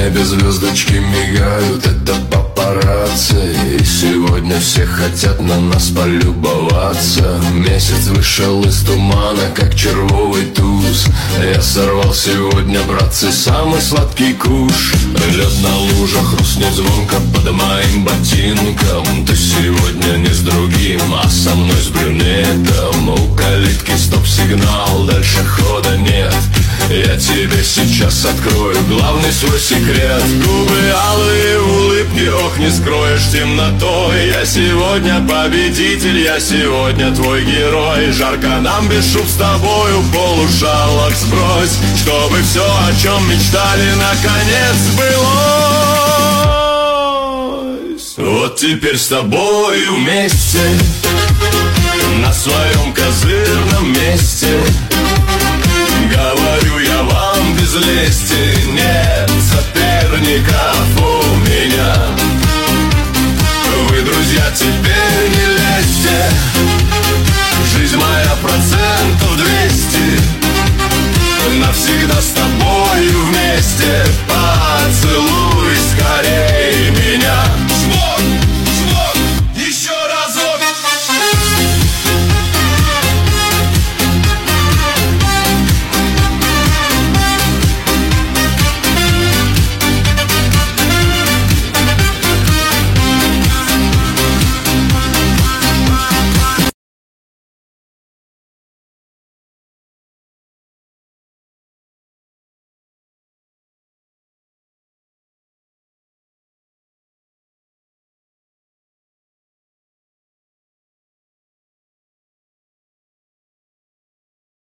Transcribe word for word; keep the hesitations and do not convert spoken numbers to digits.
небе звездочки мигают, это папарацци. И сегодня все хотят на нас полюбоваться. Месяц вышел из тумана, как червовый туз. Я сорвал сегодня, братцы, самый сладкий куш. Лед на лужах хрустнет звонко под моим ботинком. Ты сегодня не с другим, а со мной с брюнетом. У калитки стоп-сигнал, дальше хода нет. Я тебе сейчас открою главный свой секрет. Губы алые, улыбки, ох, не скроешь темнотой. Я сегодня победитель, я сегодня твой герой. Жарко нам без шуб с тобою, полушалок сбрось, чтобы все, о чем мечтали, наконец сбылось. Вот теперь с тобою вместе, на своем козырном месте. Говорю я вам без лести, нет.